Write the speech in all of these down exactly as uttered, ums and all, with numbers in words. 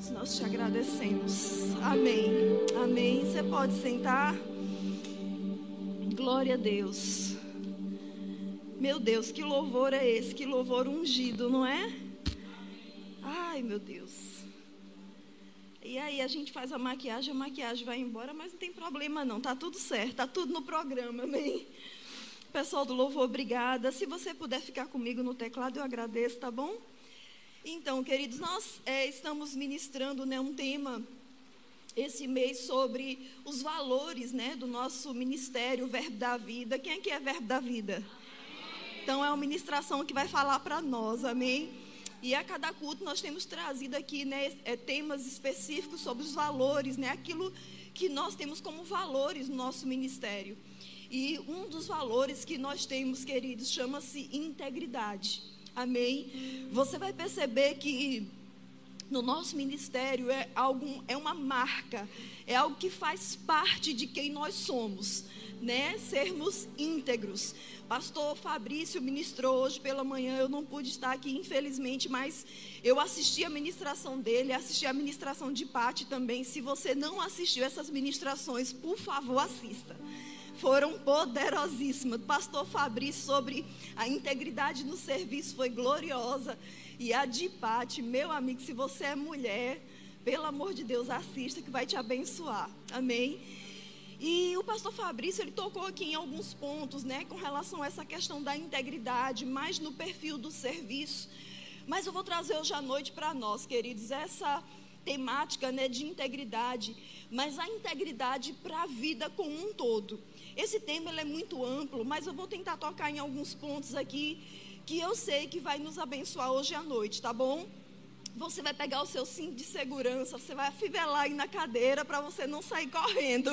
queridos, nós te agradecemos. Amém. Amém. Você pode sentar. Glória a Deus. Meu Deus, que louvor é esse? Que louvor ungido, não é? Ai, meu Deus. E aí a gente faz a maquiagem, a maquiagem vai embora, mas não tem problema não, tá tudo certo, tá tudo no programa, amém? Pessoal do louvor, obrigada. Se você puder ficar comigo no teclado, eu agradeço, tá bom? Então, queridos, nós é, estamos ministrando, né, um tema esse mês sobre os valores, né, do nosso ministério, o Verbo da Vida. Quem é que é Verbo da Vida? Então, é uma ministração que vai falar para nós, amém? E a cada culto nós temos trazido aqui, né, é, temas específicos sobre os valores, né, aquilo que nós temos como valores no nosso ministério. E um dos valores que nós temos, queridos, chama-se integridade. Amém? Você vai perceber que no nosso ministério é, algo, é uma marca, é algo que faz parte de quem nós somos, né? Sermos íntegros. Pastor Fabrício ministrou hoje pela manhã, eu não pude estar aqui, infelizmente, mas eu assisti a ministração dele, assisti a ministração de Pati também. Se você não assistiu essas ministrações, por favor, assista. Foram poderosíssimas. Pastor Fabrício sobre a integridade no serviço foi gloriosa. E a de Pati, meu amigo, se você é mulher, pelo amor de Deus, assista que vai te abençoar. Amém? E o pastor Fabrício, ele tocou aqui em alguns pontos, né, com relação a essa questão da integridade, mais no perfil do serviço. Mas eu vou trazer hoje à noite para nós, queridos, essa temática, né, de integridade, mas a integridade para a vida como um todo. Esse tema ele é muito amplo, mas eu vou tentar tocar em alguns pontos aqui que eu sei que vai nos abençoar hoje à noite, tá bom? Você vai pegar o seu cinto de segurança, você vai afivelar aí na cadeira para você não sair correndo.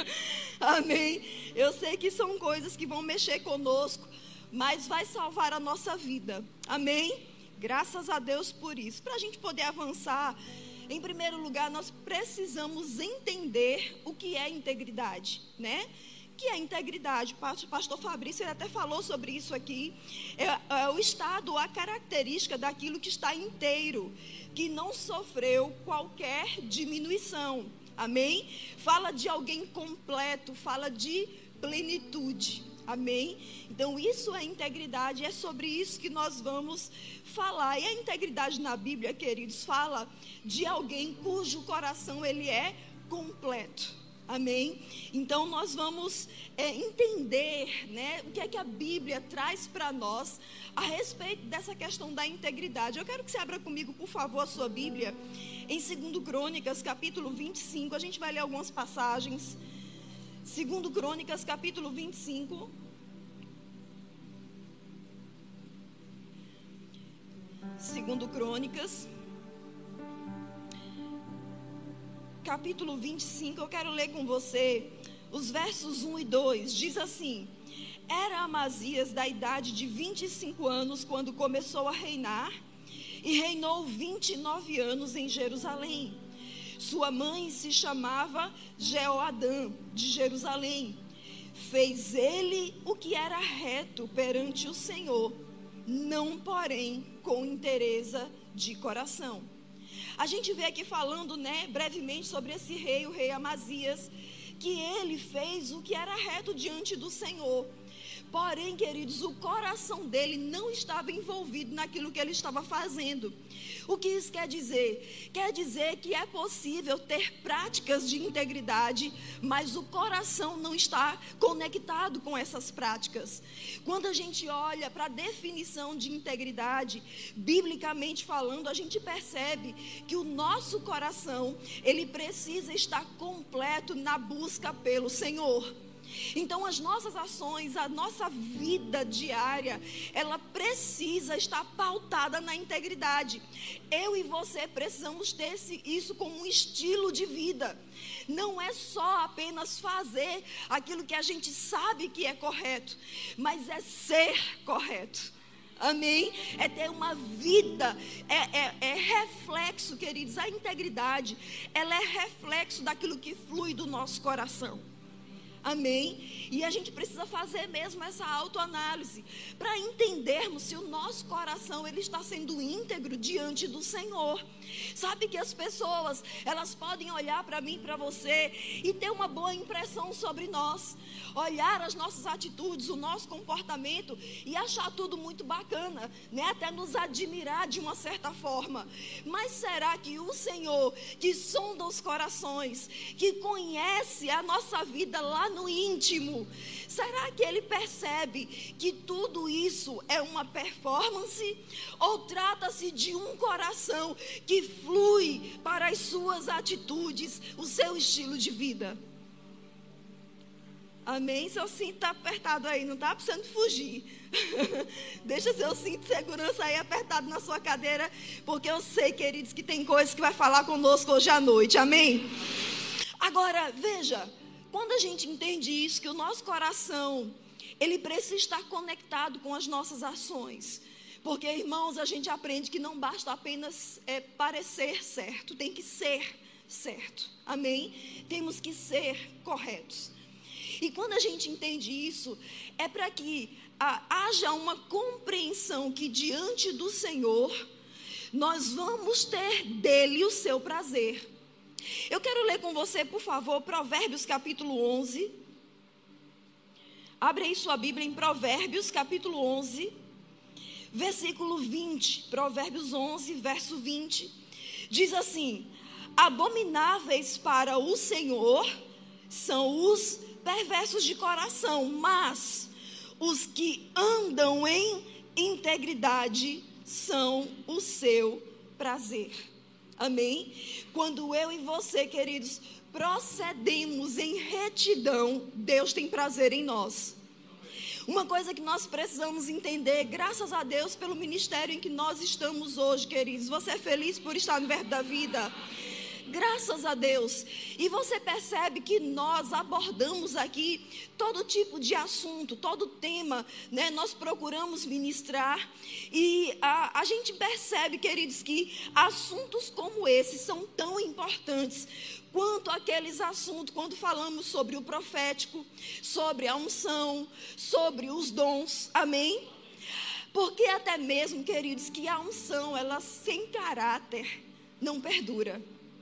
Amém? Eu sei que são coisas que vão mexer conosco, mas vai salvar a nossa vida. Amém? Graças a Deus por isso. Para a gente poder avançar, em primeiro lugar, nós precisamos entender o que é integridade, né? Que é integridade. O pastor Fabrício ele até falou sobre isso aqui. É, é o estado, a característica daquilo que está inteiro, que não sofreu qualquer diminuição. Amém? Fala de alguém completo, fala de plenitude. Amém? Então isso é integridade, é sobre isso que nós vamos falar. E a integridade na Bíblia, queridos, fala de alguém cujo coração ele é completo. Amém? Então nós vamos é, entender, né, o que é que a Bíblia traz para nós a respeito dessa questão da integridade. Eu quero que você abra comigo, por favor, a sua Bíblia em Segundo Crônicas, capítulo vinte e cinco. A gente vai ler algumas passagens. Segundo Crônicas, capítulo vinte e cinco. Segundo Crônicas, capítulo vinte e cinco, eu quero ler com você os versos um e dois. Diz assim: era Amazias da idade de vinte e cinco anos quando começou a reinar, e reinou vinte e nove anos em Jerusalém. Sua mãe se chamava Jeoadã, de Jerusalém. Fez ele o que era reto perante o Senhor, não porém com inteireza de coração. A gente vê aqui falando, né, brevemente sobre esse rei, o rei Amazias, que ele fez o que era reto diante do Senhor. Porém, queridos, o coração dele não estava envolvido naquilo que ele estava fazendo. O que isso quer dizer? Quer dizer que é possível ter práticas de integridade, mas o coração não está conectado com essas práticas. Quando a gente olha para a definição de integridade, biblicamente falando, a gente percebe que o nosso coração, ele precisa estar completo na busca pelo Senhor. Então as nossas ações, a nossa vida diária, ela precisa estar pautada na integridade. Eu e você precisamos ter isso como um estilo de vida. Não é só apenas fazer aquilo que a gente sabe que é correto, mas é ser correto. Amém? É ter uma vida, é, é, é reflexo, queridos. A integridade, ela é reflexo daquilo que flui do nosso coração. Amém? E a gente precisa fazer mesmo essa autoanálise para entendermos se o nosso coração ele está sendo íntegro diante do Senhor. Sabe que as pessoas, elas podem olhar para mim, para você e ter uma boa impressão sobre nós, olhar as nossas atitudes, o nosso comportamento e achar tudo muito bacana, né? Até nos admirar de uma certa forma. Mas será que o Senhor, que sonda os corações, que conhece a nossa vida lá no íntimo, será que Ele percebe que tudo isso é uma performance? Ou trata-se de um coração que flui para as suas atitudes, o seu estilo de vida? Amém? Seu cinto está apertado aí, não está precisando fugir. Deixa seu cinto de segurança aí apertado na sua cadeira, porque eu sei, queridos, que tem coisas que vai falar conosco hoje à noite. Amém? Agora, veja, quando a gente entende isso, que o nosso coração, ele precisa estar conectado com as nossas ações. Porque, irmãos, a gente aprende que não basta apenas é, parecer certo, tem que ser certo. Amém? Temos que ser corretos. E quando a gente entende isso, é para que ah, haja uma compreensão que diante do Senhor, nós vamos ter dele o seu prazer. Eu quero ler com você, por favor, Provérbios capítulo onze. Abre aí sua Bíblia em Provérbios capítulo onze, versículo vinte. Provérbios onze, verso vinte. Diz assim: abomináveis para o Senhor são os perversos de coração, mas os que andam em integridade são o seu prazer. Amém? Quando eu e você, queridos, procedemos em retidão, Deus tem prazer em nós. Uma coisa que nós precisamos entender, graças a Deus pelo ministério em que nós estamos hoje, queridos. Você é feliz por estar no Verbo da Vida? Graças a Deus. E você percebe que nós abordamos aqui todo tipo de assunto, todo tema, né? Nós procuramos ministrar e a, a gente percebe, queridos, que assuntos como esses são tão importantes quanto aqueles assuntos quando falamos sobre o profético, sobre a unção, sobre os dons. Amém? Porque até mesmo, queridos, que a unção, ela sem caráter não perdura.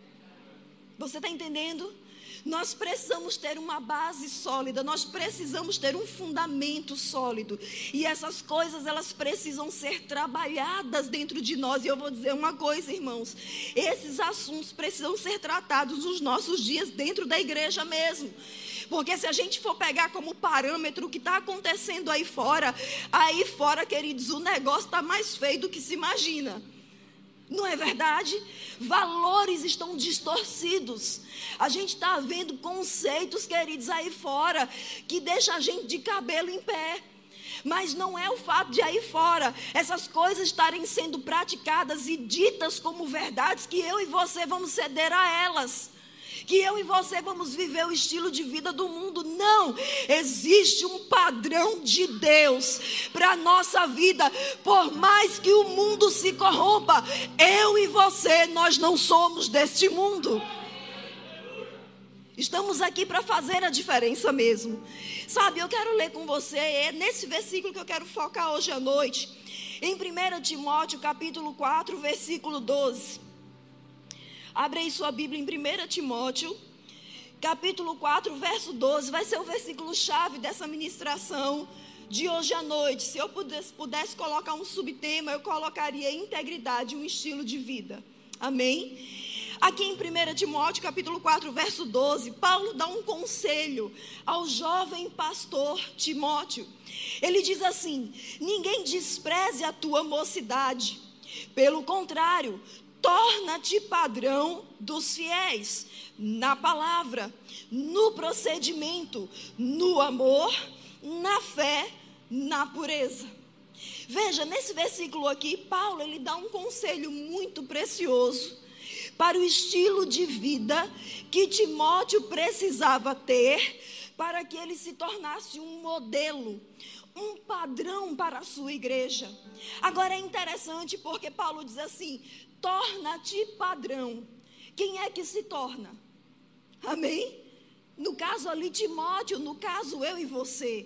Você está entendendo? Nós precisamos ter uma base sólida, nós precisamos ter um fundamento sólido. E essas coisas, elas precisam ser trabalhadas dentro de nós. E eu vou dizer uma coisa, irmãos. Esses assuntos precisam ser tratados nos nossos dias dentro da igreja mesmo. Porque se a gente for pegar como parâmetro o que está acontecendo aí fora, aí fora, queridos, o negócio está mais feio do que se imagina. Não é verdade? Valores estão distorcidos. A gente está vendo conceitos, queridos, aí fora, que deixa a gente de cabelo em pé. Mas não é o fato de aí fora essas coisas estarem sendo praticadas e ditas como verdades que eu e você vamos ceder a elas. Que eu e você vamos viver o estilo de vida do mundo. Não, existe um padrão de Deus para a nossa vida. Por mais que o mundo se corrompa, eu e você, nós não somos deste mundo. Estamos aqui para fazer a diferença mesmo. Sabe, eu quero ler com você, é nesse versículo que eu quero focar hoje à noite. Em primeiro Timóteo capítulo quatro, versículo doze. Abre aí sua Bíblia em primeiro Timóteo, capítulo quatro, verso doze. Vai ser o versículo-chave dessa ministração de hoje à noite. Se eu pudesse, pudesse colocar um subtema, eu colocaria integridade, um estilo de vida. Amém? Aqui em primeiro Timóteo, capítulo quatro, verso doze, Paulo dá um conselho ao jovem pastor Timóteo. Ele diz assim: ninguém despreze a tua mocidade. Pelo contrário, torna-te padrão dos fiéis, na palavra, no procedimento, no amor, na fé, na pureza. Veja, nesse versículo aqui, Paulo, ele dá um conselho muito precioso para o estilo de vida que Timóteo precisava ter para que ele se tornasse um modelo, um padrão para a sua igreja. Agora é interessante porque Paulo diz assim: torna-te padrão. Quem é que se torna? Amém? No caso ali, Timóteo, no caso eu e você.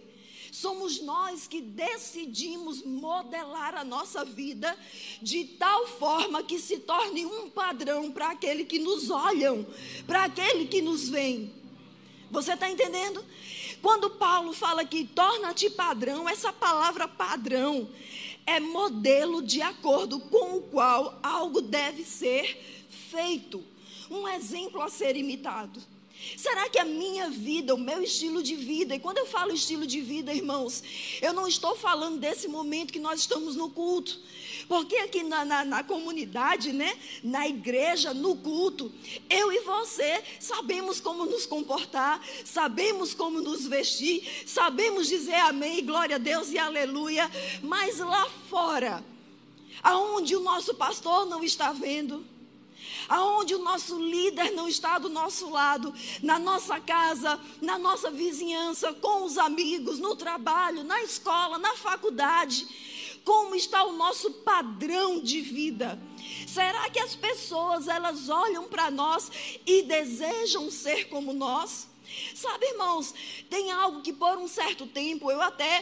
Somos nós que decidimos modelar a nossa vida de tal forma que se torne um padrão para aquele que nos olham, para aquele que nos vem. Você está entendendo? Quando Paulo fala que torna-te padrão, essa palavra padrão é modelo de acordo com o qual algo deve ser feito. Um exemplo a ser imitado. Será que a minha vida, o meu estilo de vida, e quando eu falo estilo de vida, irmãos, eu não estou falando desse momento que nós estamos no culto, porque aqui na, na, na comunidade, né, na igreja, no culto, eu e você sabemos como nos comportar, sabemos como nos vestir, sabemos dizer amém, glória a Deus e aleluia, mas lá fora, aonde o nosso pastor não está vendo, aonde o nosso líder não está do nosso lado, na nossa casa, na nossa vizinhança, com os amigos, no trabalho, na escola, na faculdade, como está o nosso padrão de vida? Será que as pessoas, elas olham para nós e desejam ser como nós? Sabe, irmãos, tem algo que por um certo tempo eu até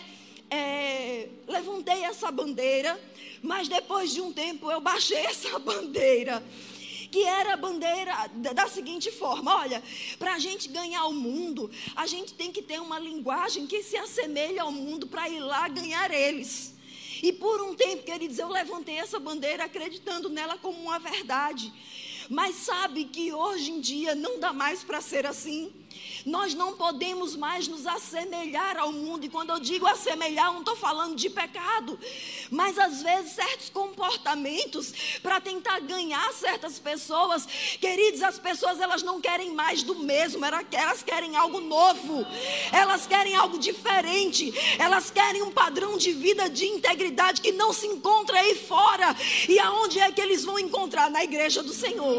é, levantei essa bandeira, mas depois de um tempo eu baixei essa bandeira, que era a bandeira da seguinte forma: olha, para a gente ganhar o mundo, a gente tem que ter uma linguagem que se assemelhe ao mundo para ir lá ganhar eles. E por um tempo, queridos, eu levantei essa bandeira acreditando nela como uma verdade. Mas sabe que hoje em dia não dá mais para ser assim. Nós não podemos mais nos assemelhar ao mundo. E quando eu digo assemelhar, não estou falando de pecado. Mas às vezes certos comportamentos para tentar ganhar certas pessoas. Queridos, as pessoas, elas não querem mais do mesmo. Elas querem algo novo. Elas querem algo diferente. Elas querem um padrão de vida, de integridade que não se encontra aí fora. E aonde é que eles vão encontrar? Na igreja do Senhor.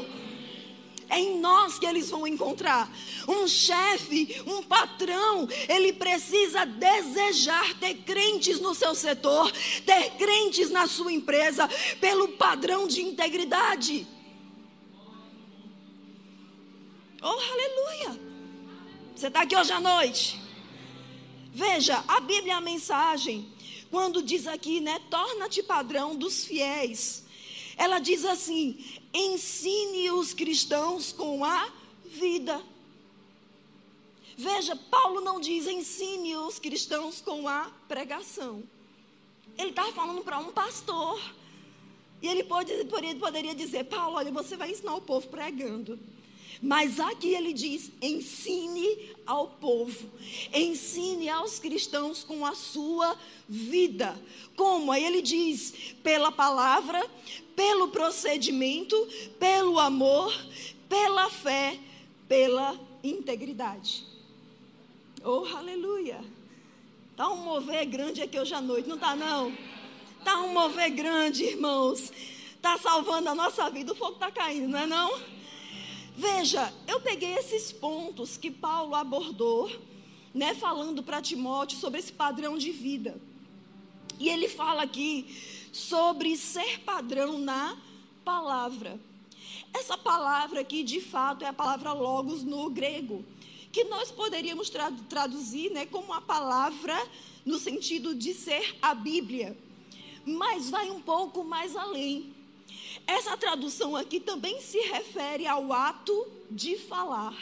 É em nós que eles vão encontrar. Um chefe, um patrão, ele precisa desejar ter crentes no seu setor, ter crentes na sua empresa, pelo padrão de integridade. Oh, aleluia! Você está aqui hoje à noite? Veja, a Bíblia, a mensagem, quando diz aqui, né, torna-te padrão dos fiéis, ela diz assim: ensine os cristãos com a vida. Veja, Paulo não diz ensine os cristãos com a pregação. Ele estava falando para um pastor. E ele pode, poderia dizer: Paulo, olha, você vai ensinar o povo pregando. Mas aqui ele diz: ensine ao povo, ensine aos cristãos com a sua vida. Como? Aí ele diz: pela palavra, pelo procedimento, pelo amor, pela fé, pela integridade. Oh, aleluia! Está um mover grande aqui hoje à noite, não está não? Está um mover grande, irmãos. Está salvando a nossa vida, o fogo está caindo, não é não? Veja, eu peguei esses pontos que Paulo abordou, né, falando para Timóteo sobre esse padrão de vida. E ele fala aqui sobre ser padrão na palavra. Essa palavra aqui, de fato, é a palavra logos no grego, que nós poderíamos traduzir, né, como a palavra no sentido de ser a Bíblia. Mas vai um pouco mais além. Essa tradução aqui também se refere ao ato de falar.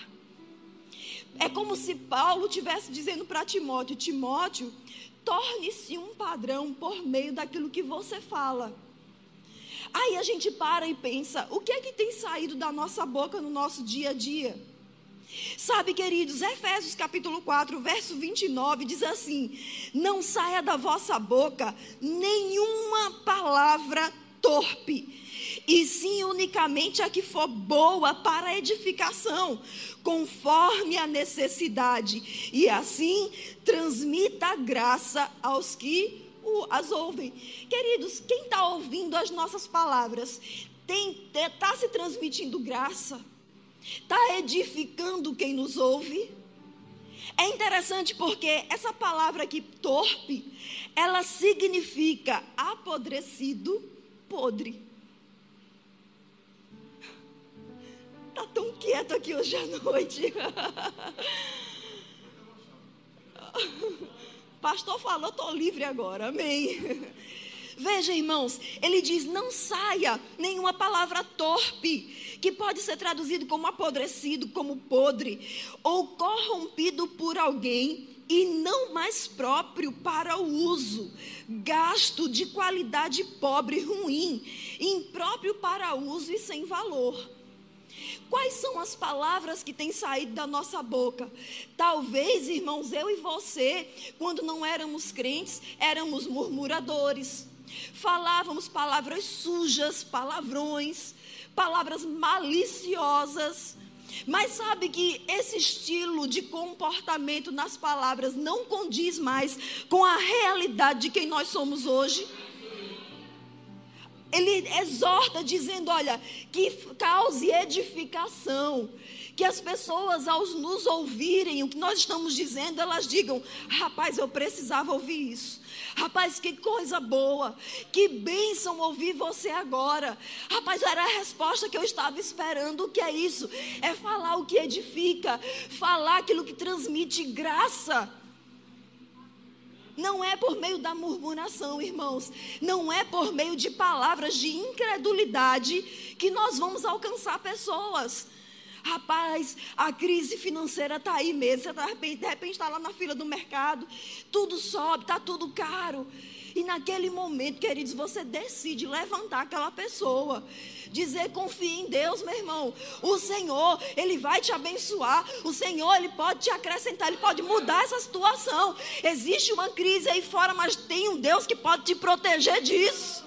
É como se Paulo estivesse dizendo para Timóteo: Timóteo, torne-se um padrão por meio daquilo que você fala. Aí a gente para e pensa: o que é que tem saído da nossa boca no nosso dia a dia? Sabe, queridos, Efésios capítulo quatro, verso vinte e nove diz assim: não saia da vossa boca nenhuma palavra torpe, e sim unicamente a que for boa para a edificação, conforme a necessidade, e assim transmita a graça aos que o, as ouvem. Queridos, quem está ouvindo as nossas palavras está se transmitindo graça? Está edificando quem nos ouve? É interessante porque essa palavra aqui, torpe, ela significa apodrecido, podre. Está tão quieto aqui hoje à noite. pastor falou, estou livre agora, amém. Veja, irmãos, ele diz, não saia nenhuma palavra torpe, que pode ser traduzido como apodrecido, como podre, ou corrompido por alguém, e não mais próprio para o uso, gasto de qualidade pobre e ruim, impróprio para uso e sem valor. Quais são as palavras que têm saído da nossa boca? Talvez, irmãos, eu e você, quando não éramos crentes, éramos murmuradores, falávamos palavras sujas, palavrões, palavras maliciosas. Mas sabe que esse estilo de comportamento nas palavras não condiz mais com a realidade de quem nós somos hoje? Ele exorta dizendo, olha, que cause edificação, que as pessoas ao nos ouvirem o que nós estamos dizendo, elas digam, rapaz, eu precisava ouvir isso. Rapaz, que coisa boa, que bênção ouvir você agora. Rapaz, era a resposta que eu estava esperando. O que é isso? É falar o que edifica, falar aquilo que transmite graça. Não é por meio da murmuração, irmãos. Não é por meio de palavras de incredulidade que nós vamos alcançar pessoas. Rapaz, a crise financeira está aí mesmo. Você tá, de repente está lá na fila do mercado, tudo sobe, está tudo caro. E naquele momento, queridos, você decide levantar aquela pessoa, dizer, confie em Deus, meu irmão. O Senhor, Ele vai te abençoar. O Senhor, Ele pode te acrescentar, Ele pode mudar essa situação. Existe uma crise aí fora, mas tem um Deus que pode te proteger disso.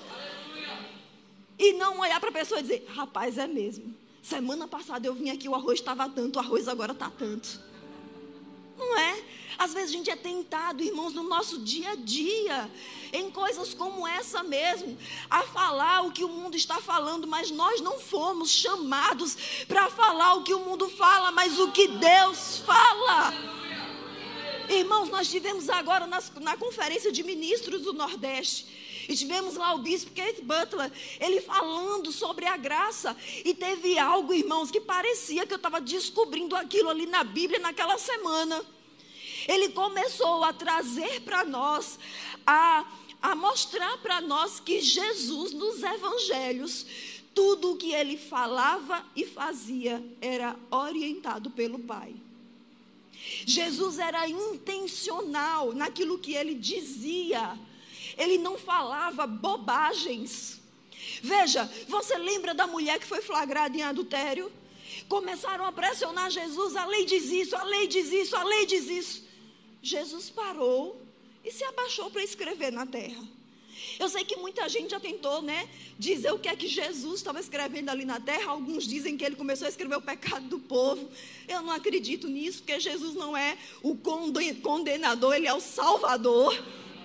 E não olhar para a pessoa e dizer, rapaz, é mesmo. Semana passada eu vim aqui, o arroz estava tanto, o arroz agora está tanto. Não é? Às vezes a gente é tentado, irmãos, no nosso dia a dia, em coisas como essa mesmo, a falar o que o mundo está falando, mas nós não fomos chamados para falar o que o mundo fala, mas o que Deus fala. Irmãos, nós tivemos agora nas, na conferência de ministros do Nordeste, e tivemos lá o bispo Keith Butler, ele falando sobre a graça. E teve algo, irmãos, que parecia que eu estava descobrindo aquilo ali na Bíblia naquela semana. Ele começou a trazer para nós, a, a mostrar para nós que Jesus nos evangelhos, tudo o que ele falava e fazia era orientado pelo Pai. Jesus era intencional naquilo que ele dizia. Ele não falava bobagens. Veja, você lembra da mulher que foi flagrada em adultério? Começaram a pressionar Jesus, a lei diz isso, a lei diz isso, a lei diz isso. Jesus parou e se abaixou para escrever na terra. Eu sei que muita gente já tentou, né, dizer o que é que Jesus estava escrevendo ali na terra. Alguns dizem que ele começou a escrever o pecado do povo. Eu não acredito nisso, porque Jesus não é o condenador, ele é o salvador.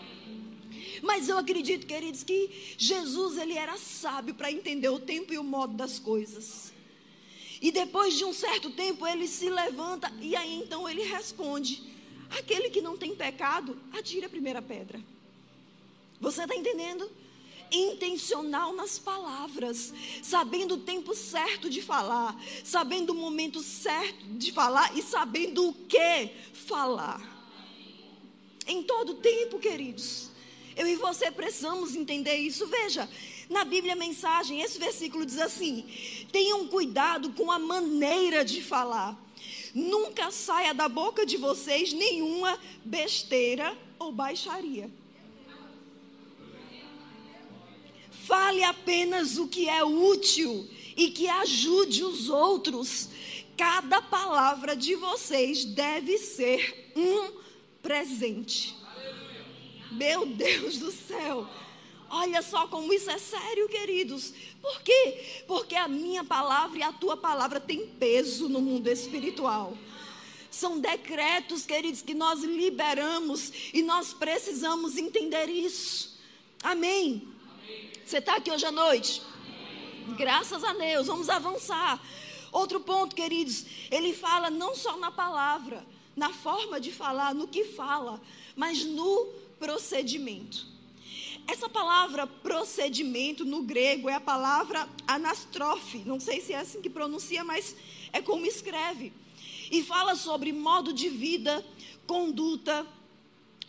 Mas eu acredito, queridos, que Jesus, ele era sábio para entender o tempo e o modo das coisas. E depois de um certo tempo, ele se levanta e aí então ele responde, aquele que não tem pecado, atire a primeira pedra. Você está entendendo? Intencional nas palavras, sabendo o tempo certo de falar, sabendo o momento certo de falar e sabendo o que falar. Em todo tempo, queridos. Eu e você precisamos entender isso. Veja, na Bíblia a mensagem, esse versículo diz assim, tenham cuidado com a maneira de falar. Nunca saia da boca de vocês nenhuma besteira ou baixaria. Fale apenas o que é útil e que ajude os outros. Cada palavra de vocês deve ser um presente. Meu Deus do céu, olha só como isso é sério, queridos. Por quê? Porque a minha palavra e a tua palavra tem peso no mundo espiritual. São decretos, queridos, que nós liberamos e nós precisamos entender isso. Amém? Amém. Você está aqui hoje à noite? Amém. Graças a Deus, vamos avançar. Outro ponto, queridos, ele fala não só na palavra, na forma de falar, no que fala, mas no procedimento. Essa palavra procedimento no grego é a palavra anastrofe. Não sei se é assim que pronuncia, mas é como escreve. E fala sobre modo de vida, conduta,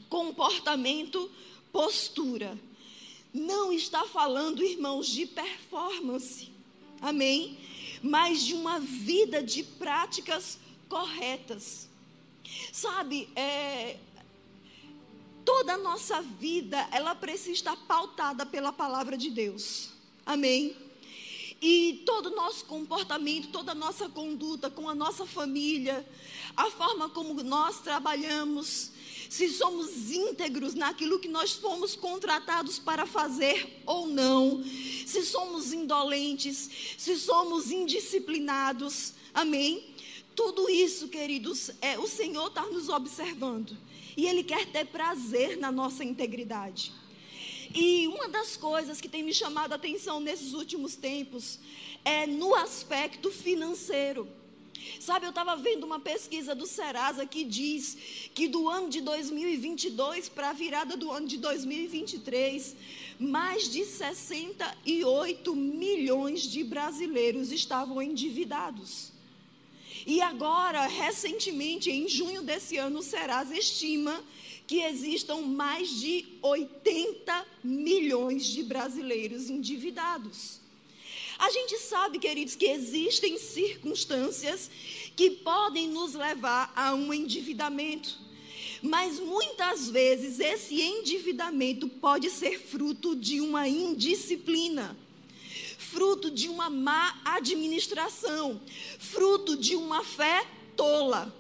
comportamento, postura. Não está falando, irmãos, de performance, amém? Mas de uma vida de práticas corretas. Sabe, é, toda a nossa vida, ela precisa estar pautada pela palavra de Deus, amém? E todo o nosso comportamento, toda a nossa conduta com a nossa família, a forma como nós trabalhamos, se somos íntegros naquilo que nós fomos contratados para fazer ou não, se somos indolentes, se somos indisciplinados, amém? Tudo isso, queridos, é, o Senhor está nos observando e Ele quer ter prazer na nossa integridade. E uma das coisas que tem me chamado a atenção nesses últimos tempos é no aspecto financeiro. Sabe, eu estava vendo uma pesquisa do Serasa que diz que do ano de dois mil e vinte e dois para a virada do ano de dois mil e vinte e três, mais de sessenta e oito milhões de brasileiros estavam endividados. E agora, recentemente, em junho desse ano, o Serasa estima que existam mais de oitenta milhões de brasileiros endividados. A gente sabe, queridos, que existem circunstâncias que podem nos levar a um endividamento. Mas muitas vezes esse endividamento pode ser fruto de uma indisciplina, fruto de uma má administração, fruto de uma fé tola.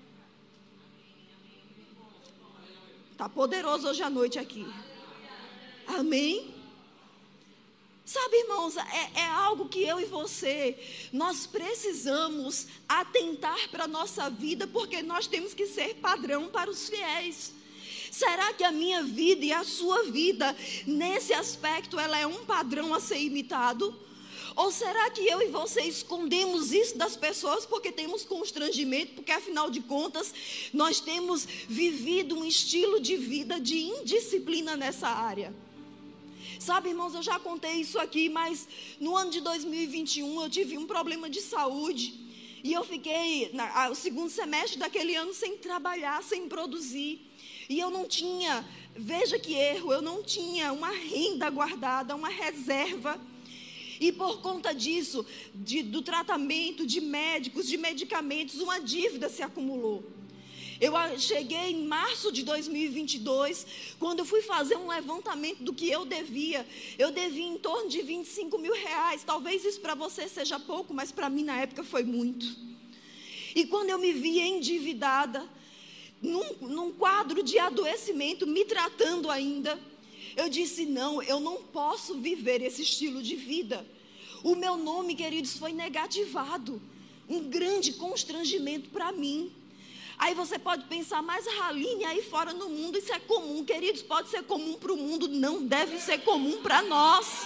Está poderoso hoje à noite aqui. Amém? Sabe, irmãos, é, é algo que eu e você, nós precisamos atentar para a nossa vida, porque nós temos que ser padrão para os fiéis. Será que a minha vida e a sua vida, nesse aspecto, ela é um padrão a ser imitado? Ou será que eu e você escondemos isso das pessoas porque temos constrangimento, porque afinal de contas, nós temos vivido um estilo de vida de indisciplina nessa área? Sabe, irmãos, eu já contei isso aqui, mas no ano de dois mil e vinte e um eu tive um problema de saúde e eu fiquei no segundo semestre daquele ano sem trabalhar, sem produzir. E eu não tinha, veja que erro, eu não tinha uma renda guardada, uma reserva. E por conta disso, de, do tratamento de médicos, de medicamentos, uma dívida se acumulou. Eu cheguei em março de dois mil e vinte e dois, quando eu fui fazer um levantamento do que eu devia. Eu devia em torno de vinte e cinco mil reais. Talvez isso para você seja pouco, mas para mim na época foi muito. E quando eu me via endividada, num, num quadro de adoecimento, me tratando ainda, eu disse, não, eu não posso viver esse estilo de vida. O meu nome, queridos, foi negativado. Um grande constrangimento para mim. Aí você pode pensar, mas Raline, aí fora no mundo, isso é comum. Queridos, pode ser comum para o mundo, não deve ser comum para nós.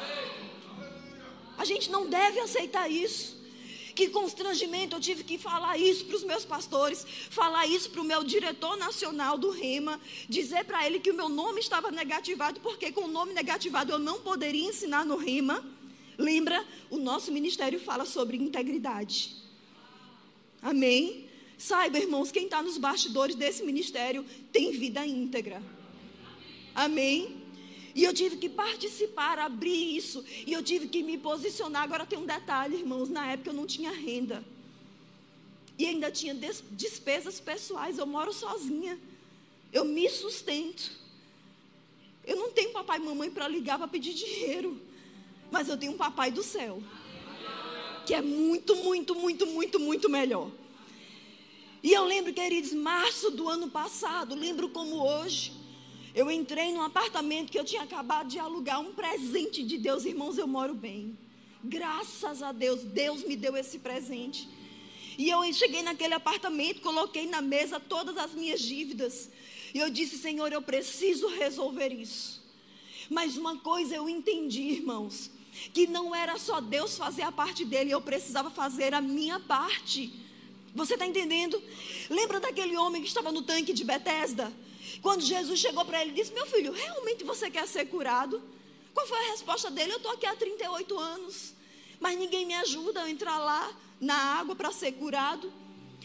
A gente não deve aceitar isso. Que constrangimento, eu tive que falar isso para os meus pastores, falar isso para o meu diretor nacional do Rema, dizer para ele que o meu nome estava negativado, porque com o nome negativado eu não poderia ensinar no Rema. Lembra? O nosso ministério fala sobre integridade. Amém? Saiba, irmãos, quem está nos bastidores desse ministério tem vida íntegra. Amém? E eu tive que participar, abrir isso. E eu tive que me posicionar. Agora tem um detalhe, irmãos. Na época eu não tinha renda. E ainda tinha des- despesas pessoais. Eu moro sozinha. Eu me sustento. Eu não tenho papai e mamãe para ligar para pedir dinheiro. Mas eu tenho um papai do céu. Que é muito, muito, muito, muito, muito melhor. E eu lembro, queridos, março do ano passado, lembro como hoje, eu entrei num apartamento que eu tinha acabado de alugar, um presente de Deus, irmãos, eu moro bem. Graças a Deus, Deus me deu esse presente. E eu cheguei naquele apartamento, coloquei na mesa todas as minhas dívidas. E eu disse, Senhor, eu preciso resolver isso. Mas uma coisa eu entendi, irmãos, que não era só Deus fazer a parte dele, eu precisava fazer a minha parte. Você está entendendo? Lembra daquele homem que estava no tanque de Betesda? Quando Jesus chegou para ele e disse, meu filho, realmente você quer ser curado? Qual foi a resposta dele? Eu estou aqui há trinta e oito anos, mas ninguém me ajuda a entrar lá na água para ser curado.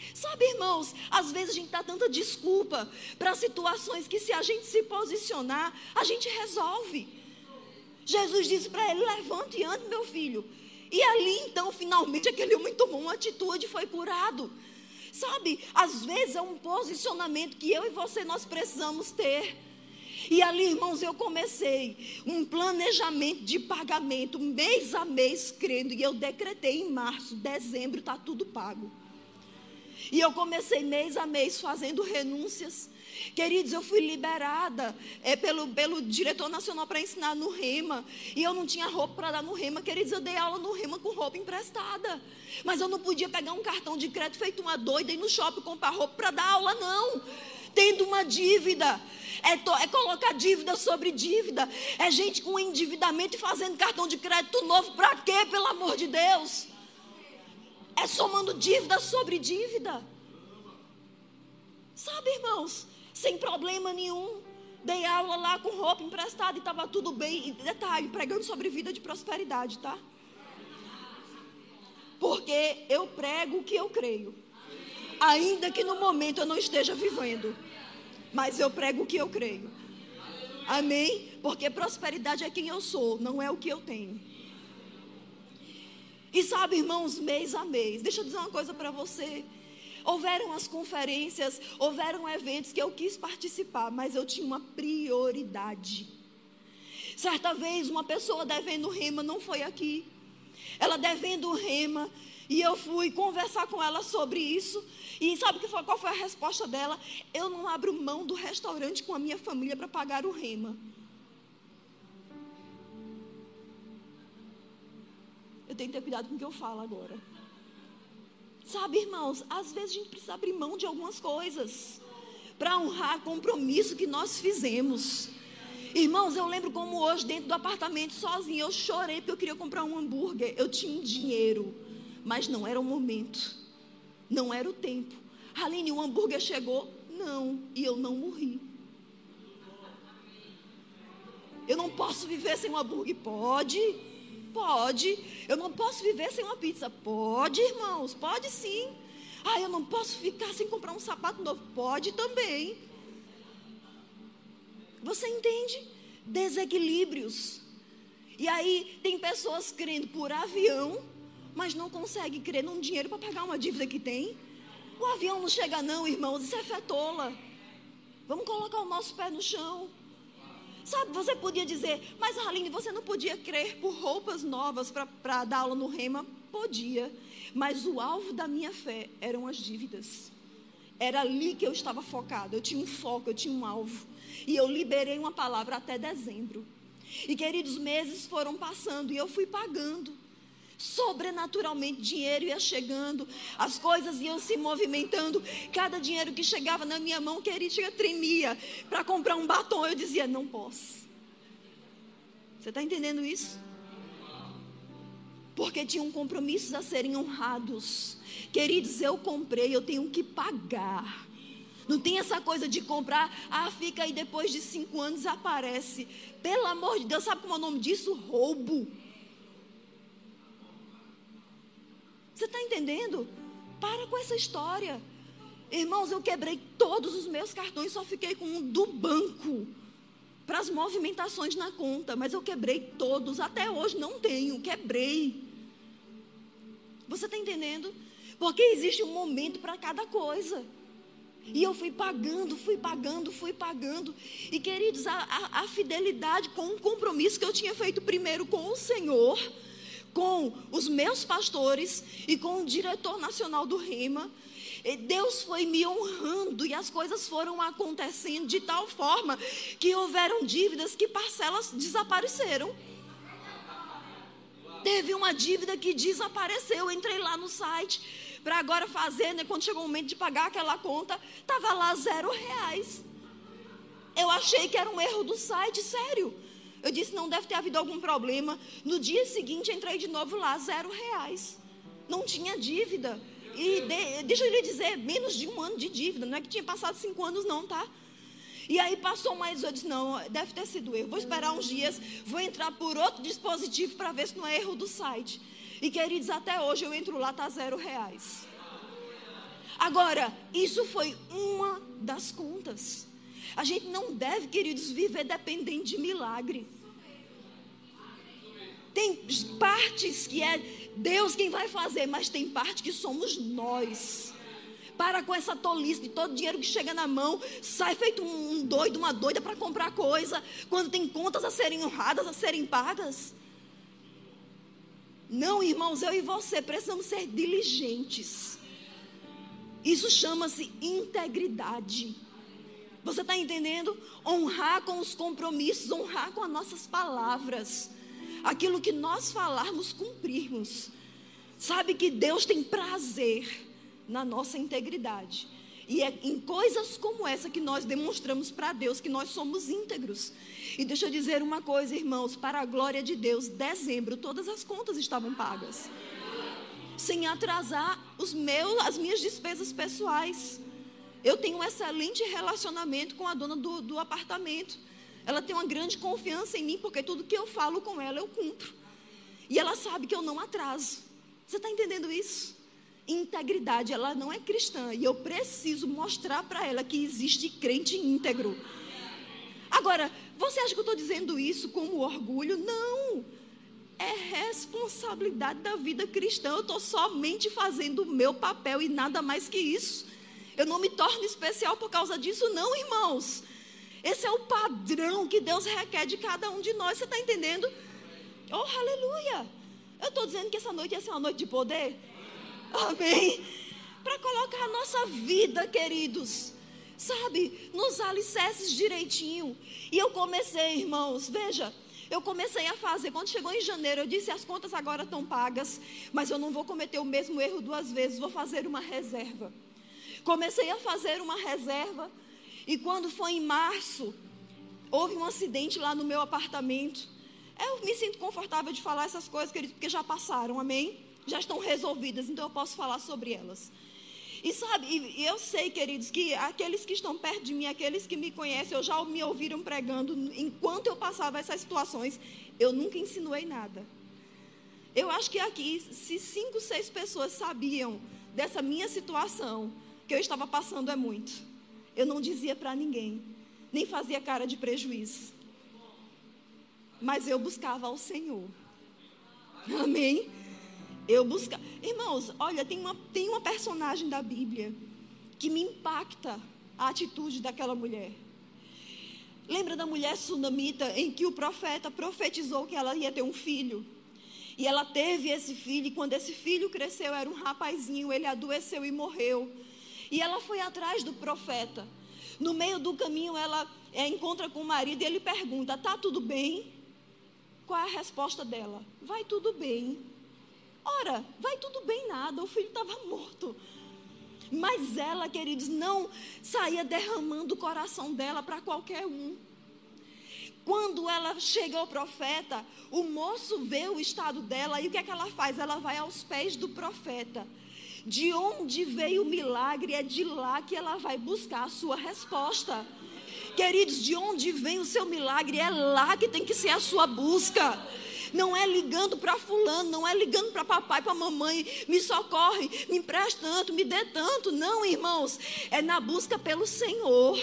Sabe, irmãos, às vezes a gente dá tanta desculpa para situações que, se a gente se posicionar, a gente resolve. Jesus disse para ele: levante e ande, meu filho. E ali então, finalmente, aquele homem tomou uma atitude e foi curado. Sabe, às vezes é um posicionamento que eu e você nós precisamos ter. E ali, irmãos, eu comecei um planejamento de pagamento, mês a mês, crendo. E eu decretei em março, dezembro, está tudo pago. E eu comecei mês a mês fazendo renúncias. Queridos, eu fui liberada é, pelo, pelo diretor nacional para ensinar no Rema. E eu não tinha roupa para dar no Rema. Queridos, eu dei aula no Rema com roupa emprestada. Mas eu não podia pegar um cartão de crédito feito uma doida e ir no shopping comprar roupa para dar aula, não. Tendo uma dívida. É, to, é colocar dívida sobre dívida. É gente com endividamento e fazendo cartão de crédito novo. Para quê, pelo amor de Deus? É somando dívida sobre dívida. Sabe, irmãos, sem problema nenhum. Dei aula lá com roupa emprestada e estava tudo bem. E detalhe, pregando sobre vida de prosperidade, tá? Porque eu prego o que eu creio. Ainda que no momento eu não esteja vivendo. Mas eu prego o que eu creio. Amém? Porque prosperidade é quem eu sou, não é o que eu tenho. E sabe, irmãos, mês a mês, deixa eu dizer uma coisa para você. Houveram as conferências, houveram eventos que eu quis participar, mas eu tinha uma prioridade. Certa vez, uma pessoa devendo Rema não foi aqui. Ela devendo Rema, e eu fui conversar com ela sobre isso. E sabe que foi, qual foi a resposta dela? Eu não abro mão do restaurante com a minha família para pagar o Rema. Eu tenho que ter cuidado com o que eu falo agora. Sabe, irmãos, às vezes a gente precisa abrir mão de algumas coisas para honrar o compromisso que nós fizemos. Irmãos, eu lembro como hoje, dentro do apartamento, sozinha, eu chorei porque eu queria comprar um hambúrguer. Eu tinha dinheiro, mas não era o momento. Não era o tempo. Aline, o hambúrguer chegou? Não, e eu não morri. Eu não posso viver sem um hambúrguer? Pode. Pode. Eu não posso viver sem uma pizza? Pode, irmãos, pode sim. Ah, eu não posso ficar sem comprar um sapato novo? Pode também. Você entende? Desequilíbrios. E aí tem pessoas crendo por avião, mas não conseguem crer num dinheiro para pagar uma dívida que tem. O avião não chega não, irmãos, isso é fé tola. Vamos colocar o nosso pé no chão. Sabe, você podia dizer, mas Aline, você não podia crer por roupas novas para dar aula no Rema? Podia, mas o alvo da minha fé eram as dívidas. Era ali que eu estava focada, eu tinha um foco, eu tinha um alvo. E eu liberei uma palavra até dezembro. E queridos, meses foram passando e eu fui pagando. Sobrenaturalmente, dinheiro ia chegando, as coisas iam se movimentando. Cada dinheiro que chegava na minha mão, querida, tremia. Para comprar um batom, eu dizia, não posso. Você está entendendo isso? Porque tinham compromissos a serem honrados. Queridos, eu comprei, eu tenho que pagar. Não tem essa coisa de comprar, ah, fica aí, depois de cinco anos aparece. Pelo amor de Deus, sabe como é o nome disso? Roubo. Você está entendendo? Para com essa história. Irmãos, eu quebrei todos os meus cartões, só fiquei com um do banco para as movimentações na conta, mas eu quebrei todos, até hoje não tenho, quebrei. Você está entendendo? Porque existe um momento para cada coisa. E eu fui pagando, fui pagando, fui pagando. E queridos, a, a, a fidelidade com o compromisso que eu tinha feito primeiro com o Senhor, com os meus pastores e com o diretor nacional do Rema, Deus foi me honrando e as coisas foram acontecendo de tal forma que houveram dívidas que parcelas desapareceram. Teve uma dívida que desapareceu, eu entrei lá no site para agora fazer, né, quando chegou o momento de pagar aquela conta, estava lá zero reais. Eu achei que era um erro do site, sério. Eu disse, não deve ter havido algum problema. No dia seguinte, entrei de novo lá, zero reais. Não tinha dívida. E de, deixa eu lhe dizer, menos de um ano de dívida. Não é que tinha passado cinco anos não, tá? E aí passou mais, eu disse, não, deve ter sido erro. Vou esperar uns dias, vou entrar por outro dispositivo para ver se não é erro do site. E queridos, até hoje eu entro lá, tá zero reais. Agora, isso foi uma das contas. A gente não deve, queridos, viver dependente de milagre. Tem partes que é Deus quem vai fazer, mas tem parte que somos nós. Para com essa tolice de todo dinheiro que chega na mão, sai feito um doido, uma doida para comprar coisa, quando tem contas a serem honradas, a serem pagas. Não, irmãos, eu e você precisamos ser diligentes. Isso chama-se integridade. Você está entendendo? Honrar com os compromissos, honrar com as nossas palavras. Aquilo que nós falarmos, cumprirmos. Sabe que Deus tem prazer na nossa integridade. E é em coisas como essa que nós demonstramos para Deus que nós somos íntegros. E deixa eu dizer uma coisa, irmãos, para a glória de Deus, dezembro, todas as contas estavam pagas. Sem atrasar os meus, as minhas despesas pessoais. Eu tenho um excelente relacionamento com a dona do, do apartamento. Ela tem uma grande confiança em mim, porque tudo que eu falo com ela, eu cumpro. E ela sabe que eu não atraso. Você está entendendo isso? Integridade, ela não é cristã. E eu preciso mostrar para ela que existe crente íntegro. Agora, você acha que eu estou dizendo isso como orgulho? Não. É responsabilidade da vida cristã. Eu estou somente fazendo o meu papel e nada mais que isso. Eu não me torno especial por causa disso, não, irmãos. Esse é o padrão que Deus requer de cada um de nós. Você está entendendo? Oh, aleluia. Eu estou dizendo que essa noite ia ser uma noite de poder. Amém. Para colocar a nossa vida, queridos, sabe, nos alicerces direitinho. E eu comecei, irmãos, veja, eu comecei a fazer, quando chegou em janeiro, eu disse, as contas agora estão pagas, mas eu não vou cometer o mesmo erro duas vezes, vou fazer uma reserva. Comecei a fazer uma reserva, e quando foi em março, houve um acidente lá no meu apartamento. Eu me sinto confortável de falar essas coisas, queridos, porque já passaram, amém? Já estão resolvidas, então eu posso falar sobre elas. E sabe, e eu sei, queridos, que aqueles que estão perto de mim, aqueles que me conhecem, eu já me ouviram pregando, enquanto eu passava essas situações, eu nunca insinuei nada. Eu acho que aqui, se cinco, seis pessoas sabiam dessa minha situação, que eu estava passando é muito. Eu não dizia para ninguém, nem fazia cara de prejuízo. Mas eu buscava ao Senhor. Amém? Eu buscava. Irmãos, olha, tem uma, tem uma personagem da Bíblia que me impacta a atitude daquela mulher. Lembra da mulher sunamita em que o profeta profetizou que ela ia ter um filho? E ela teve esse filho, e quando esse filho cresceu, era um rapazinho, ele adoeceu e morreu. E ela foi atrás do profeta. No meio do caminho, ela é, encontra com o marido e ele pergunta, tá tudo bem? Qual é a resposta dela? Vai tudo bem. Ora, vai tudo bem nada, o filho estava morto. Mas ela, queridos, não saía derramando o coração dela para qualquer um. Quando ela chega ao profeta, o moço vê o estado dela e o que é que ela faz? Ela vai aos pés do profeta. De onde veio o milagre, é de lá que ela vai buscar a sua resposta. Queridos, de onde vem o seu milagre, é lá que tem que ser a sua busca. Não é ligando para fulano, não é ligando para papai, para mamãe, me socorre, me empresta tanto, me dê tanto. Não, irmãos, é na busca pelo Senhor.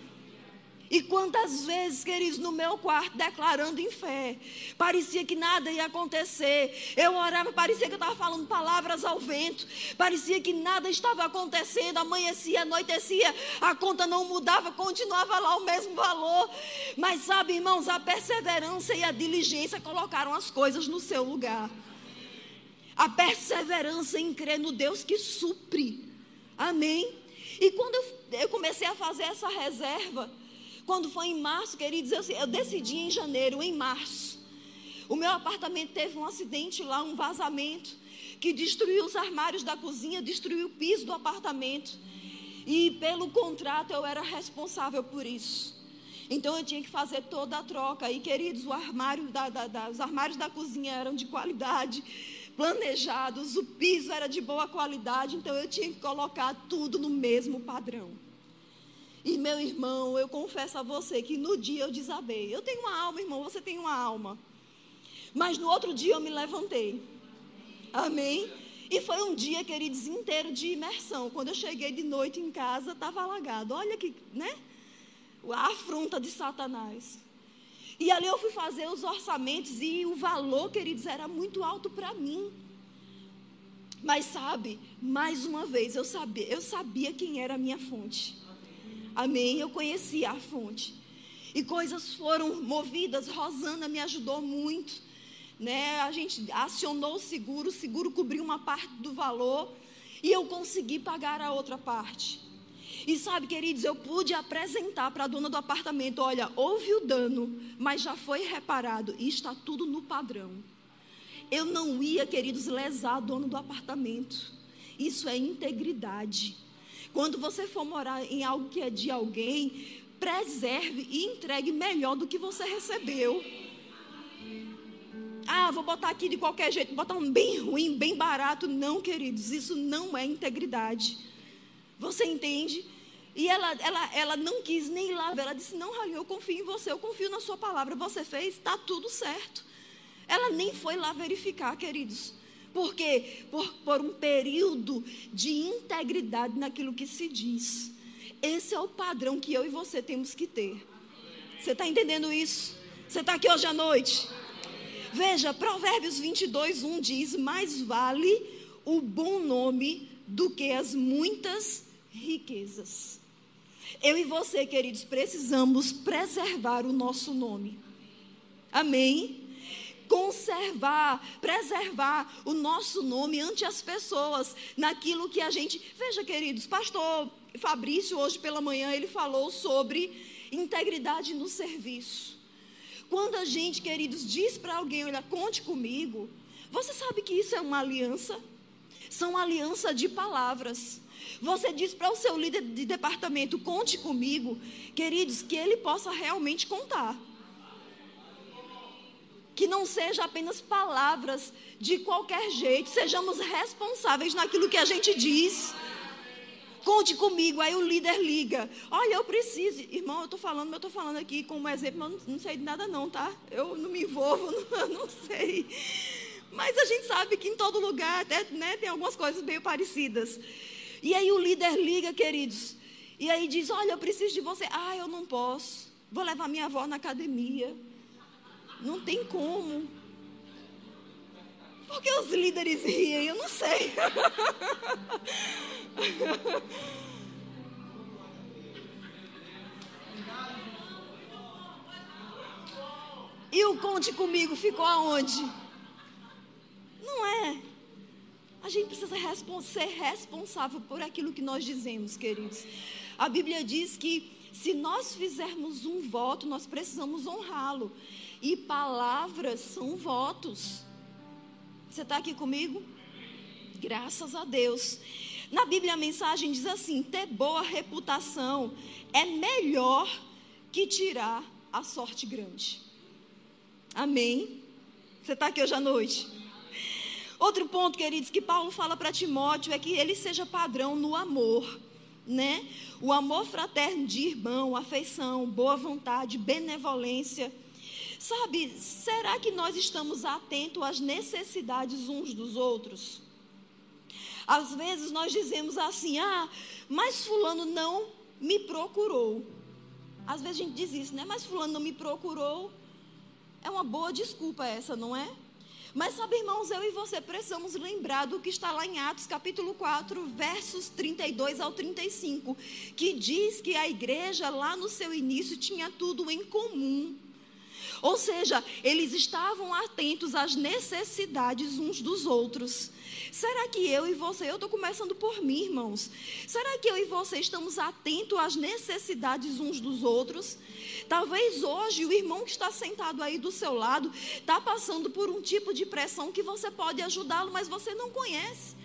E quantas vezes, queridos, no meu quarto, declarando em fé, parecia que nada ia acontecer. Eu orava, parecia que eu estava falando palavras ao vento, parecia que nada estava acontecendo, amanhecia, anoitecia, a conta não mudava, continuava lá o mesmo valor. Mas sabe, irmãos, a perseverança e a diligência colocaram as coisas no seu lugar. A perseverança em crer no Deus que supre. Amém? E quando eu, eu comecei a fazer essa reserva, quando foi em março, queridos, eu, eu decidi em janeiro, em março. O meu apartamento teve um acidente lá, um vazamento, que destruiu os armários da cozinha, destruiu o piso do apartamento. E pelo contrato eu era responsável por isso. Então eu tinha que fazer toda a troca. E, queridos, o armário da, da, da, os armários da cozinha eram de qualidade, planejados, o piso era de boa qualidade, então eu tinha que colocar tudo no mesmo padrão. E meu irmão, eu confesso a você que no dia eu desabei. Eu tenho uma alma, irmão, você tem uma alma. Mas no outro dia eu me levantei. Amém? E foi um dia, queridos, inteiro de imersão. Quando eu cheguei de noite em casa, estava alagado. Olha que, né? A afronta de Satanás. E ali eu fui fazer os orçamentos e o valor, queridos, era muito alto para mim. Mas sabe, mais uma vez, eu sabia, eu sabia quem era a minha fonte. Amém? Eu conhecia a fonte. E coisas foram movidas. Rosana me ajudou muito, né? A gente acionou o seguro, o seguro cobriu uma parte do valor e eu consegui pagar a outra parte. E sabe, queridos, eu pude apresentar para a dona do apartamento: olha, houve o dano, mas já foi reparado e está tudo no padrão. Eu não ia, queridos, lesar a dona do apartamento. Isso é integridade. Quando você for morar em algo que é de alguém, preserve e entregue melhor do que você recebeu. Ah, vou botar aqui de qualquer jeito, botar um bem ruim, bem barato. Não, queridos, isso não é integridade. Você entende? E ela, ela, ela não quis nem ir lá. Ela disse: não, Rainha, eu confio em você, eu confio na sua palavra. Você fez, está tudo certo. Ela nem foi lá verificar, queridos. Por quê? Por, por um período de integridade naquilo que se diz. Esse é o padrão que eu e você temos que ter. Você está entendendo isso? Você está aqui hoje à noite? Veja, Provérbios vinte e dois, um diz: mais vale o bom nome do que as muitas riquezas. Eu e você, queridos, precisamos preservar o nosso nome. Amém? Conservar, preservar o nosso nome ante as pessoas, naquilo que a gente... Veja, queridos, pastor Fabrício, hoje pela manhã, ele falou sobre integridade no serviço. Quando a gente, queridos, diz para alguém: olha, conte comigo, você sabe que isso é uma aliança? São aliança de palavras. Você diz para o seu líder de departamento: conte comigo, queridos, que ele possa realmente contar. Que não seja apenas palavras de qualquer jeito. Sejamos responsáveis naquilo que a gente diz. Conte comigo. Aí o líder liga: olha, eu preciso. Irmão, eu estou falando, eu estou falando aqui como exemplo, mas não, não sei de nada não, tá? Eu não me envolvo, não, eu não sei. Mas a gente sabe que em todo lugar até, né, tem algumas coisas meio parecidas. E aí o líder liga, queridos. E aí diz: olha, eu preciso de você. Ah, eu não posso. Vou levar minha avó na academia. Não tem como. Por que os líderes riem? Eu não sei. E o conte comigo ficou aonde? Não é. A gente precisa respons- ser responsável por aquilo que nós dizemos, queridos. A Bíblia diz que se nós fizermos um voto, nós precisamos honrá-lo. E palavras são votos. Você está aqui comigo? Graças a Deus. Na Bíblia a mensagem diz assim: ter boa reputação é melhor que tirar a sorte grande. Amém? Você está aqui hoje à noite? Outro ponto, queridos, que Paulo fala para Timóteo é que ele seja padrão no amor, né? O amor fraterno de irmão, afeição, boa vontade, benevolência. Sabe, será que nós estamos atentos às necessidades uns dos outros? Às vezes nós dizemos assim: ah, mas fulano não me procurou. Às vezes a gente diz isso, né? Mas fulano não me procurou. É uma boa desculpa essa, não é? Mas sabe, irmãos, eu e você precisamos lembrar do que está lá em Atos capítulo quatro, versos trinta e dois ao trinta e cinco, que diz que a igreja lá no seu início tinha tudo em comum. Ou seja, eles estavam atentos às necessidades uns dos outros. Será que eu e você, eu estou começando por mim, irmãos, será que eu e você estamos atentos às necessidades uns dos outros? Talvez hoje o irmão que está sentado aí do seu lado está passando por um tipo de pressão que você pode ajudá-lo, mas você não conhece.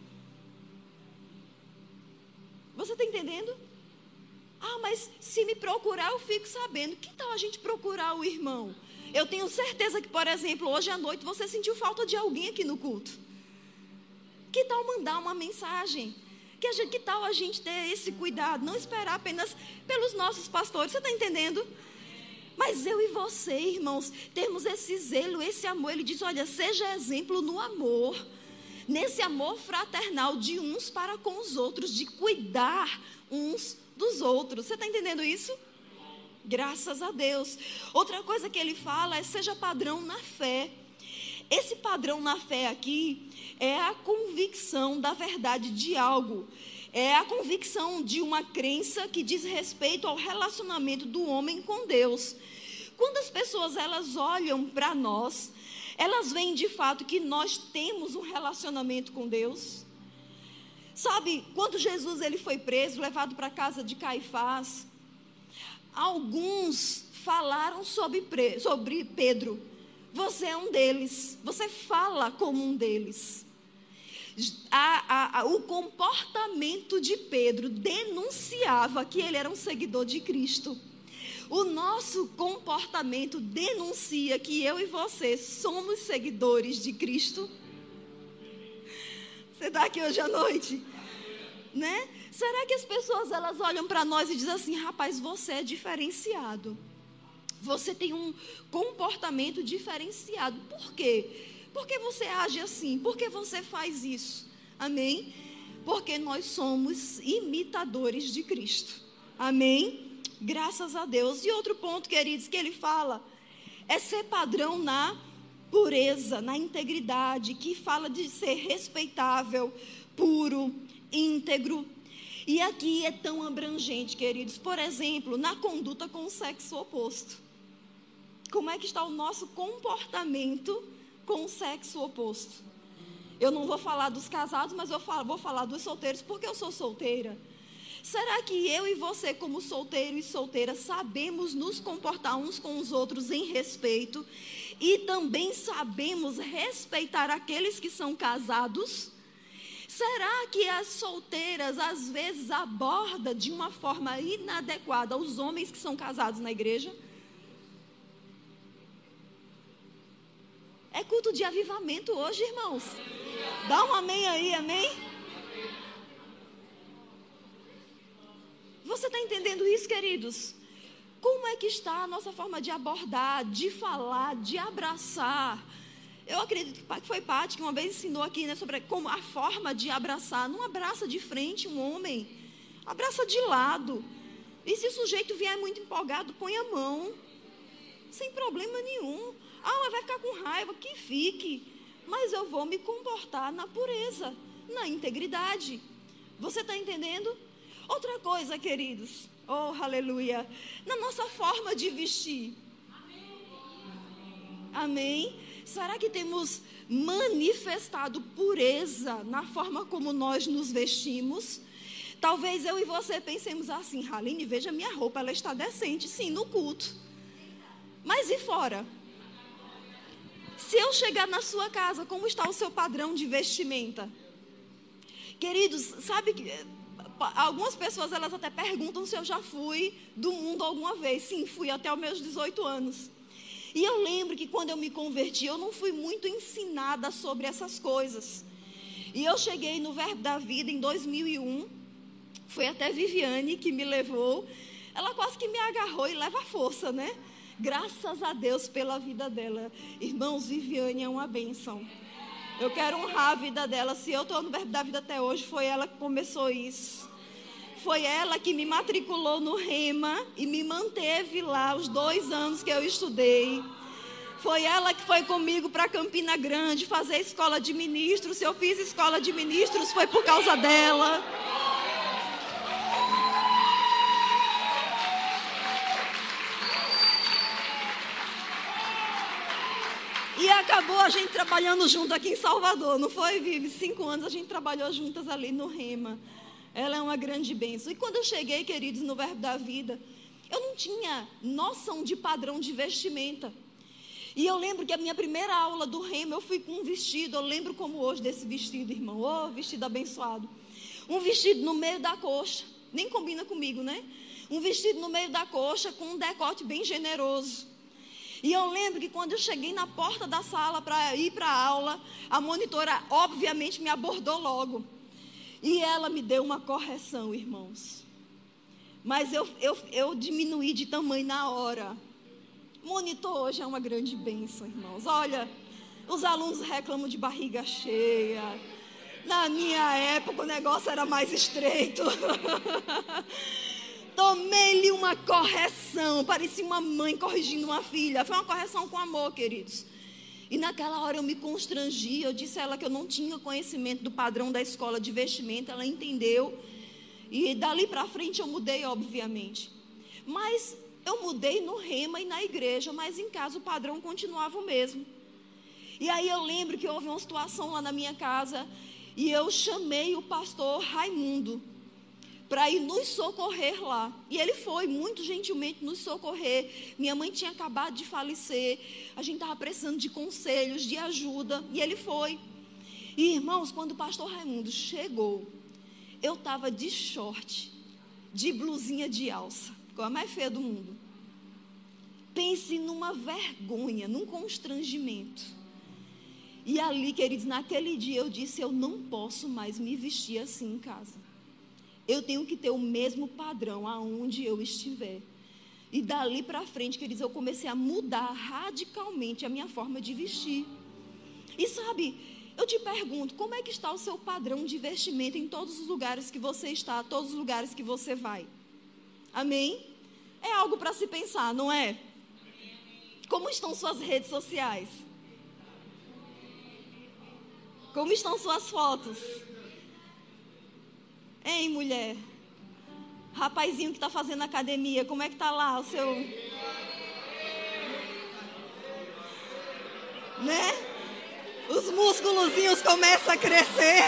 Você está entendendo? Ah, mas se me procurar eu fico sabendo. Que tal a gente procurar o irmão? Eu tenho certeza que, por exemplo, hoje à noite você sentiu falta de alguém aqui no culto. Que tal mandar uma mensagem? Que, a gente, que tal a gente ter esse cuidado? Não esperar apenas pelos nossos pastores. Você está entendendo? Mas eu e você, irmãos, temos esse zelo, esse amor. Ele diz: olha, seja exemplo no amor. nesse amor fraternal de uns para com os outros, de cuidar uns dos outros. Você está entendendo isso? Graças a Deus. Outra coisa que ele fala é: seja padrão na fé. Esse padrão na fé aqui é a convicção da verdade de algo. É a convicção de uma crença que diz respeito ao relacionamento do homem com Deus. Quando as pessoas elas olham para nós, elas veem de fato que nós temos um relacionamento com Deus. Sabe, quando Jesus ele foi preso, levado para a casa de Caifás, alguns falaram sobre, sobre Pedro. Você é um deles, você fala como um deles. A, a, a, o comportamento de Pedro denunciava que ele era um seguidor de Cristo. O nosso comportamento denuncia que eu e você somos seguidores de Cristo. Você está aqui hoje à noite? Né? Será que as pessoas elas olham para nós e dizem assim: rapaz, você é diferenciado. Você tem um comportamento diferenciado. Por quê? Por que você age assim? Por que você faz isso? Amém? Porque nós somos imitadores de Cristo. Amém? Graças a Deus. E outro ponto, queridos, que ele fala é ser padrão na pureza, na integridade, que fala de ser respeitável, puro, íntegro. E aqui é tão abrangente, queridos. Por exemplo, na conduta com o sexo oposto. Como é que está o nosso comportamento com o sexo oposto? Eu não vou falar dos casados, mas eu vou falar dos solteiros, porque eu sou solteira. Será que eu e você, como solteiro e solteira, sabemos nos comportar uns com os outros em respeito e também sabemos respeitar aqueles que são casados? Será que as solteiras às vezes abordam de uma forma inadequada os homens que são casados na igreja? É culto de avivamento hoje, irmãos. Dá um amém aí, amém? Você está entendendo isso, queridos? Como é que está a nossa forma de abordar, de falar, de abraçar? Eu acredito que foi Paty que uma vez ensinou aqui, né, sobre como a forma de abraçar. Não abraça de frente um homem, abraça de lado. E se o sujeito vier muito empolgado, põe a mão, sem problema nenhum. Ah, mas vai ficar com raiva, que fique. Mas eu vou me comportar na pureza, na integridade. Você está entendendo? Outra coisa, queridos, oh, aleluia, na nossa forma de vestir. Amém? Será que temos manifestado pureza na forma como nós nos vestimos? Talvez eu e você pensemos assim: Haline, veja minha roupa, ela está decente, sim, no culto. Mas e fora? Se eu chegar na sua casa, como está o seu padrão de vestimenta? Queridos, sabe que algumas pessoas elas até perguntam se eu já fui do mundo alguma vez. Sim, fui até os meus dezoito anos. E eu lembro que quando eu me converti, eu não fui muito ensinada sobre essas coisas. E eu cheguei no Verbo da Vida em dois mil e um. Foi até Viviane que me levou. Ela quase que me agarrou e leva força, né? Graças a Deus pela vida dela. Irmãos, Viviane é uma bênção. Eu quero honrar a vida dela. Se eu estou no Verbo da Vida até hoje, foi ela que começou isso. Foi ela que me matriculou no Rema e me manteve lá os dois anos que eu estudei. Foi ela que foi comigo para Campina Grande fazer escola de ministros. Se eu fiz escola de ministros, foi por causa dela. E acabou a gente trabalhando junto aqui em Salvador, não foi, Vivi? Cinco anos a gente trabalhou juntas ali no Rema. Ela é uma grande bênção. E quando eu cheguei, queridos, no Verbo da Vida, eu não tinha noção de padrão de vestimenta. E eu lembro que a minha primeira aula do Rema, eu fui com um vestido. Eu lembro como hoje desse vestido, irmão. Oh, vestido abençoado. Um vestido no meio da coxa. Nem combina comigo, né? Um vestido no meio da coxa com um decote bem generoso. E eu lembro que quando eu cheguei na porta da sala para ir para a aula, a monitora obviamente me abordou logo. E ela me deu uma correção, irmãos. Mas eu, eu, eu diminuí de tamanho na hora. Monitor hoje é uma grande bênção, irmãos. Olha, os alunos reclamam de barriga cheia. Na minha época o negócio era mais estreito. Tomei-lhe uma correção, parecia uma mãe corrigindo uma filha. Foi uma correção com amor, queridos. E naquela hora eu me constrangi, eu disse a ela que eu não tinha conhecimento do padrão da escola de vestimenta, ela entendeu. E dali para frente eu mudei, obviamente. Mas eu mudei no rema e na igreja, mas em casa o padrão continuava o mesmo. E aí eu lembro que houve uma situação lá na minha casa, e eu chamei o pastor Raimundo para ir nos socorrer lá. E ele foi muito gentilmente nos socorrer. Minha mãe tinha acabado de falecer, a gente estava precisando de conselhos, de ajuda, e ele foi. E irmãos, quando o pastor Raimundo chegou, eu estava de short, de blusinha de alça, com a mais feia do mundo. Pense numa vergonha, num constrangimento. E ali, queridos, naquele dia eu disse, eu não posso mais me vestir assim em casa. Eu tenho que ter o mesmo padrão aonde eu estiver. E dali para frente, queridos, eu comecei a mudar radicalmente a minha forma de vestir. E sabe, eu te pergunto, como é que está o seu padrão de vestimenta em todos os lugares que você está, todos os lugares que você vai? Amém? É algo para se pensar, não é? Como estão suas redes sociais? Como estão suas fotos? Hein, mulher? Rapazinho que está fazendo academia, como é que está lá o seu... Né? Os músculozinhos começam a crescer.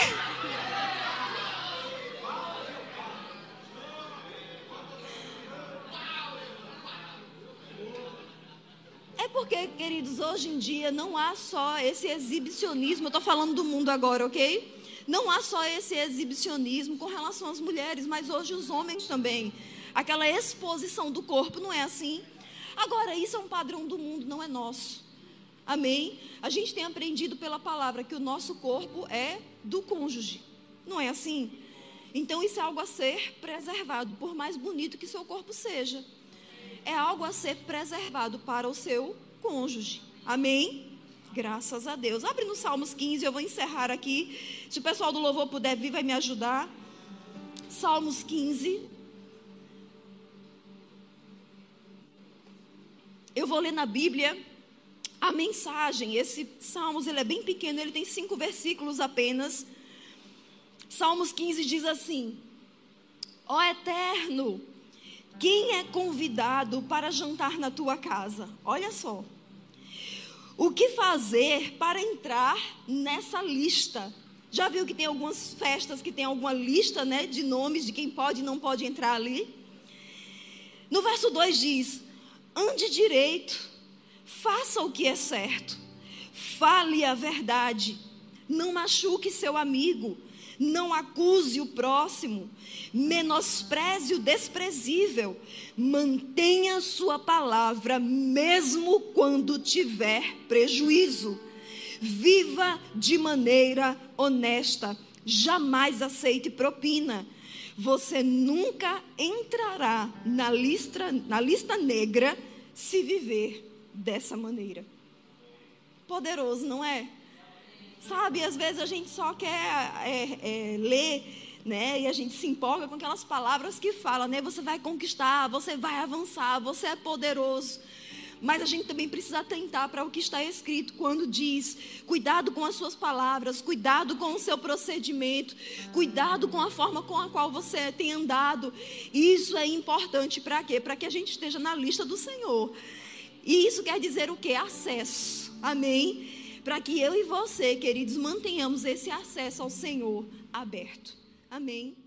É porque, queridos, hoje em dia não há só esse exibicionismo. Eu estou falando do mundo agora, ok? Não há só esse exibicionismo com relação às mulheres, mas hoje os homens também. Aquela exposição do corpo, não é assim? Agora, isso é um padrão do mundo, não é nosso. Amém? A gente tem aprendido pela palavra que o nosso corpo é do cônjuge. Não é assim? Então, isso é algo a ser preservado, por mais bonito que seu corpo seja. É algo a ser preservado para o seu cônjuge. Amém? Graças a Deus. Abre no Salmos quinze, eu vou encerrar aqui. Se o pessoal do louvor puder vir, vai me ajudar. Salmos quinze. Eu vou ler na Bíblia a mensagem. Esse Salmos, ele é bem pequeno, ele tem cinco versículos apenas. Salmos quinze diz assim: ó Eterno, quem é convidado para jantar na tua casa? Olha só. O que fazer para entrar nessa lista? Já viu que tem algumas festas que tem alguma lista, né, de nomes de quem pode e não pode entrar ali? No verso dois diz: ande direito, faça o que é certo, fale a verdade, não machuque seu amigo, não acuse o próximo, menospreze o desprezível, mantenha sua palavra mesmo quando tiver prejuízo, viva de maneira honesta, jamais aceite propina. Você nunca entrará na lista, na lista negra se viver dessa maneira. Poderoso, não é? Sabe, às vezes a gente só quer é, é, ler, né? E a gente se empolga com aquelas palavras que falam, né? Você vai conquistar, você vai avançar, você é poderoso. Mas a gente também precisa atentar para o que está escrito quando diz: cuidado com as suas palavras, cuidado com o seu procedimento, cuidado com a forma com a qual você tem andado. Isso é importante para quê? Para que a gente esteja na lista do Senhor. E isso quer dizer o quê? Acesso. Amém? Para que eu e você, queridos, mantenhamos esse acesso ao Senhor aberto. Amém?